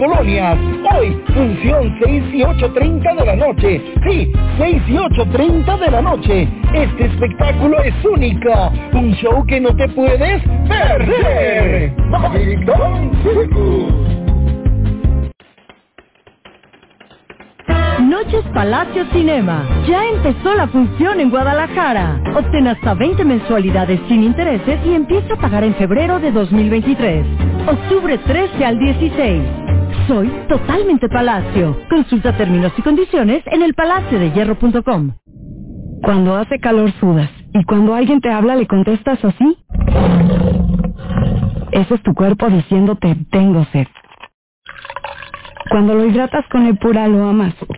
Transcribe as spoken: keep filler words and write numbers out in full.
colonias. Hoy, función seis y ocho treinta de la noche. Sí, seis y ocho treinta de la noche. Este espectáculo es único. Un show que no te puedes perder. Babylon Circus. Noches Palacio Cinema. Ya empezó la función en Guadalajara. Obtén hasta veinte mensualidades sin intereses y empieza a pagar en febrero de dos mil veintitrés. Octubre trece al dieciséis. Soy totalmente Palacio. Consulta términos y condiciones en el palacio de hierro punto com. Cuando hace calor sudas y cuando alguien te habla le contestas así. Ese es tu cuerpo diciéndote tengo sed. Cuando lo hidratas con Epura lo amas.